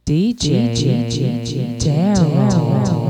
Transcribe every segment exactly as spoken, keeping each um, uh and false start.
D J, D J Daryl.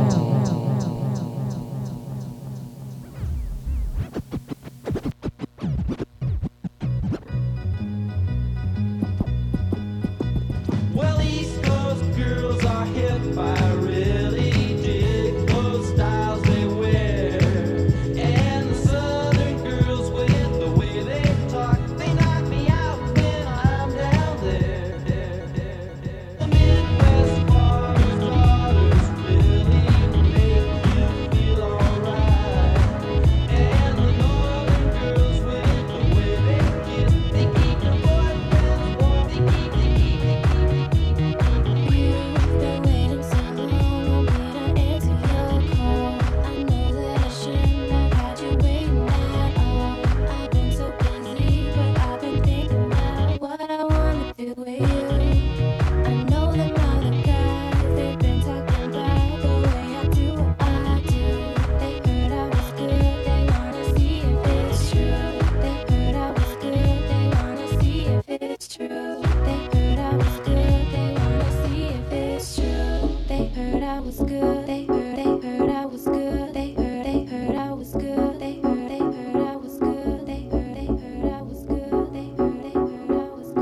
Well, East Coast girls are hit by really dig those styles they wear, and the Southern girls with the way they talk, they knock me out when I'm down there. The Midwest farmers' daughters really make you feel alright, and the Northern girls with the way they kiss, they keep their boyfriends warm, they keep, they keep, they keep. We've been waiting so long, I'm gonna answer your call. I know that I shouldn't have had you waiting at all. I've been so busy, but I've been thinking about what I wanna do with you. I know them other guys, they've been talking about the way I do what I do. They heard I was good, they wanna see if it's true. They heard I was good, they wanna see if it's true. They heard I was good, they wanna see if it's true. They heard I was good, they heard, they heard I was good. They heard, they heard I was good. They heard, they heard I was good. They heard, they heard I was good. They heard, they heard I was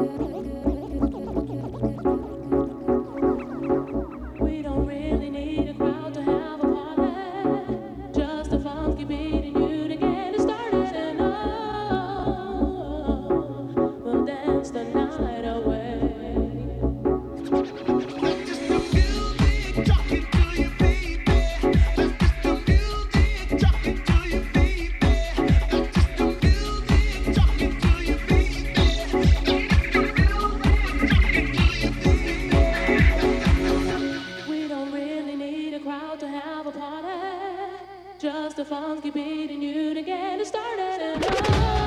good. We don't really need a crowd to have a party. Just a funky beat and you to get it started. And oh, we'll dance the night away. We don't really need a crowd to have a party. Just a funky beat and you to get it started. And oh,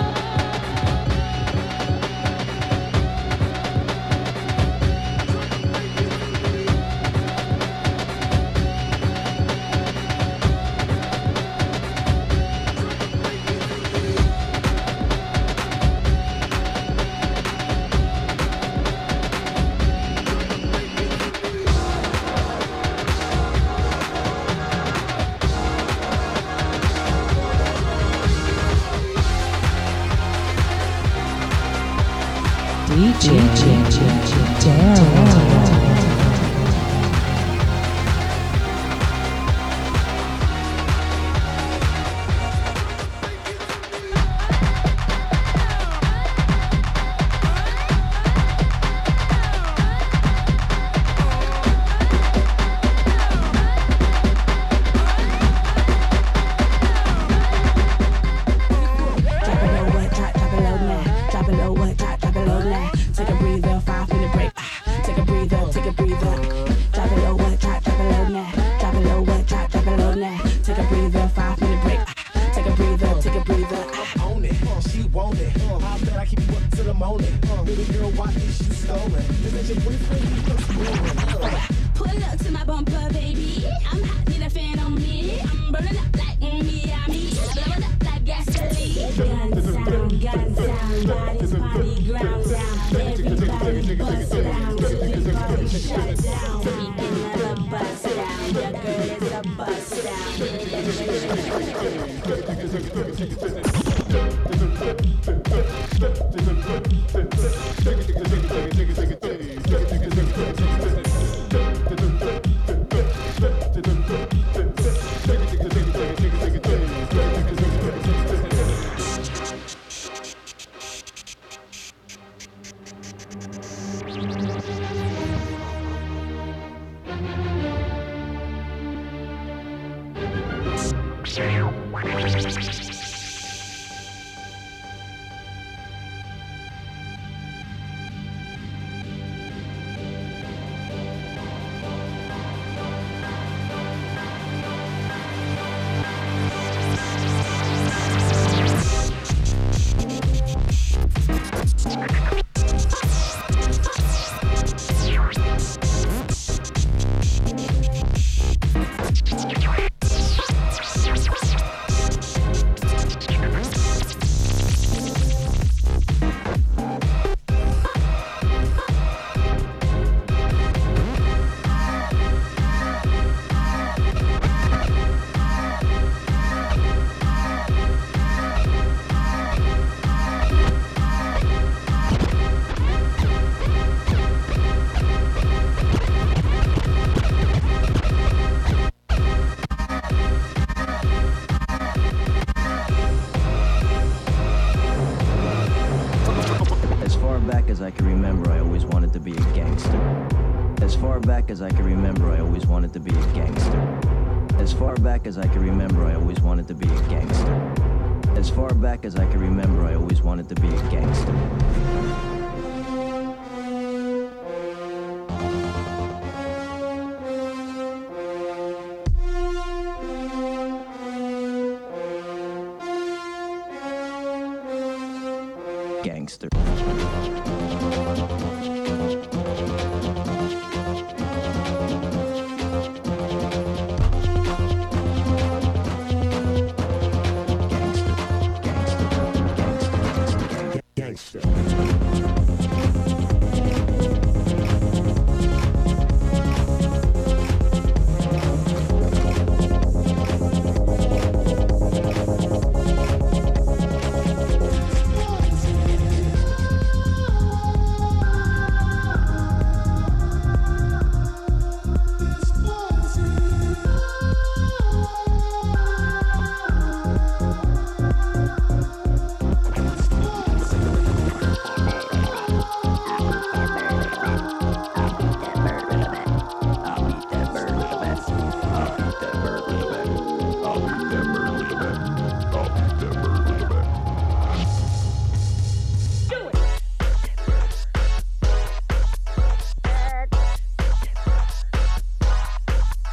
D J, D J Daryl. Drop it low, what? Drop, drop it low now. Drop it low, what? Drop, drop it low now. Take a breather, five minute break. Ah, take a breather, take a breather. Drop it low, what? Drop, drop it low now. Drop it low, what? Drop, drop it low now. Take a breather, five minute break. Ah, take a breather, take a breather. I'm on it, she want it. I bet I keep you up till the morning. Baby girl, why is you stolen? This ain't your boyfriend, you just rolling. Pull up to my bumper, baby. I'm hot, need a fan on me. I'm burning up like mm, Miami. Blowing up like gasoline. Gun sound, gun sound, bodies, body, ground sound. Everybody bust down to the party shut down. We another bust down. Your girl is a bust as I can remember, I always wanted to be a gangster. As far back as I can remember, I always wanted to be a gangster. As far back as I can remember, I always wanted to be a gangster. As far back as I can remember, I always wanted to be a gangster. Gangster.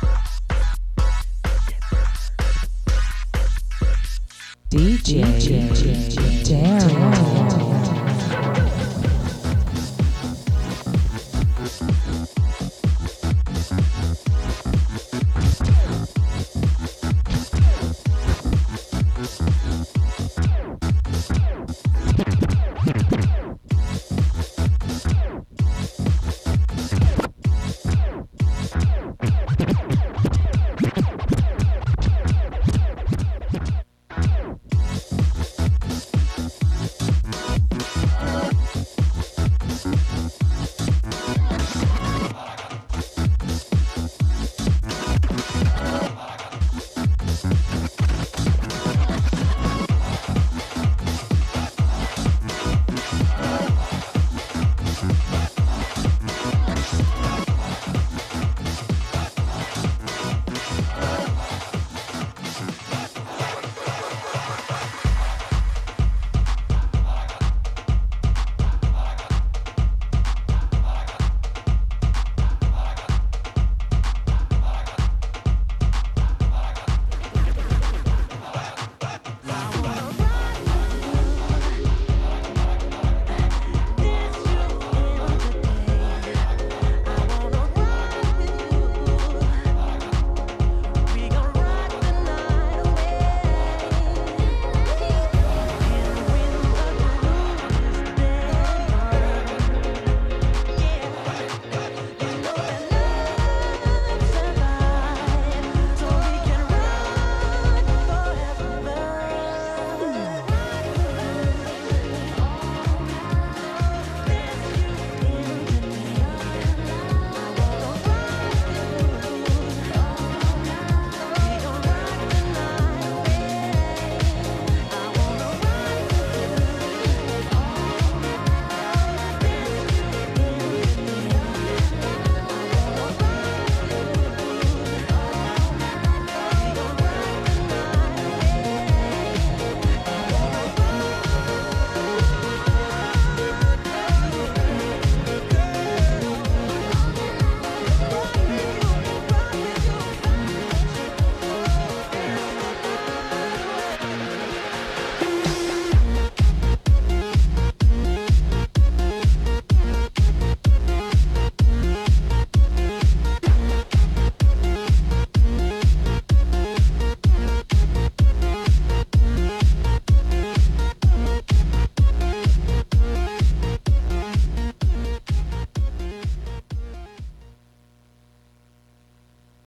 D J